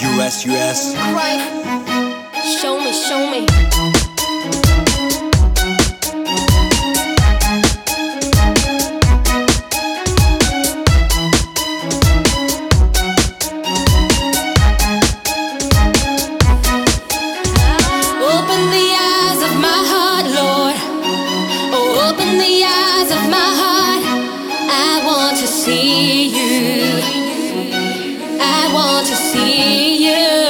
US. Right. Show me, show me. Open the eyes of my heart, Lord. Oh, open the eyes of my heart. I want to see you. I want to see you.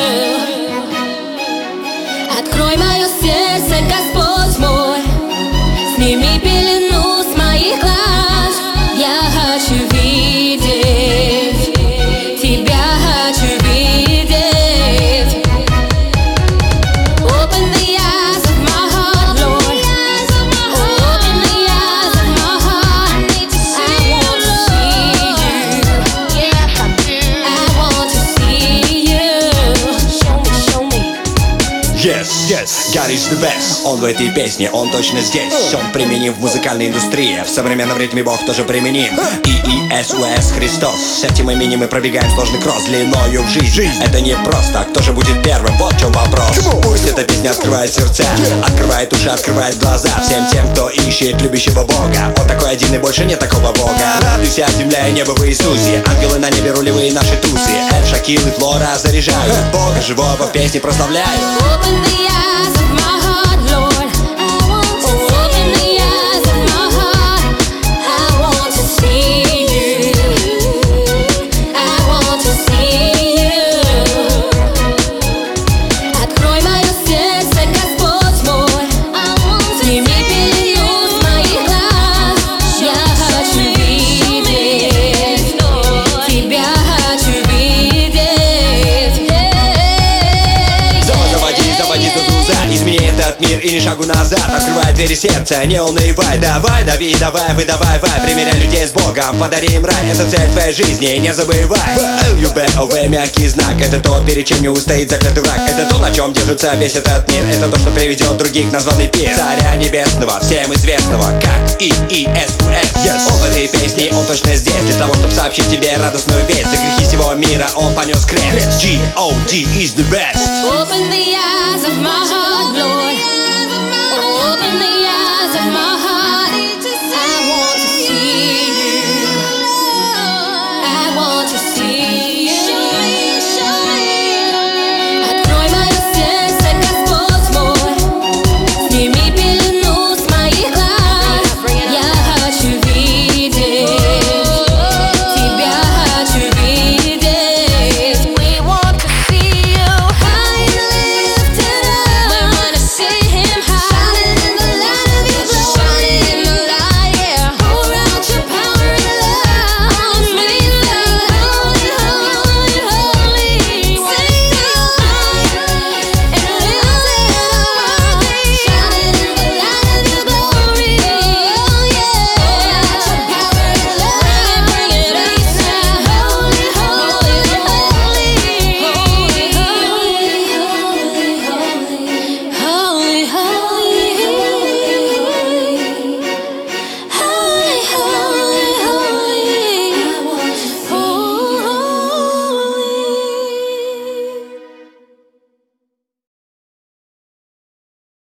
Открой мое сердце, Господь мой. Сними пелену с моих глаз. Я хочу видеть Тебя, хочу видеть. Open the eyes of my heart, Lord. Open the eyes of my heart. I want to see you. I want to see you. Show me. Yes, Гаррис the best. Он в этой песне, он точно здесь. Он применим в музыкальной индустрии. В современном ритме Бог тоже применим. IESUS Христос. С этим именем мы пробегаем сложный кросс длиною в жизнь. Это не просто, кто же будет первым? Вот в чем вопрос. Пусть эта песня открывает сердца, открывает уши, открывает глаза всем тем, кто ищет любящего Бога. Он такой один и больше нет такого Бога. Радуйся, земля и небо в Иисусе. Ангелы на небе, рулевые наши тусы. Эль, Шакил и Флора заряжают. Бога живого в песне прославляют. Open the eyes of my heart, Lord. Open the eyes of my heart. I want to see you. I want to see you. Открой мое сердце, Господь мой. Сними пелену с моих глаз. Я хочу видеть Тебя, хочу видеть. Заводи туза, измени этот мир и не шагу назад. Открывай двери сердца, не унывай. Давай, дави, давай, выдавай, примеряй людей с Богом, подари им рай. Это цель твоей жизни, не забывай. LUBOV, мягкий знак. Это то, перед чем не устоит заклятый враг. Это то, на чем держится весь этот мир. Это то, что приведет других на звездный пир. Царя небесного, всем известного, как IESUS. Он в этой песне, он точно здесь. Для того, чтобы сообщить тебе радостную весть. За грехи всего мира он понес крест. G.O.D. is the best. Open the eyes of my heart,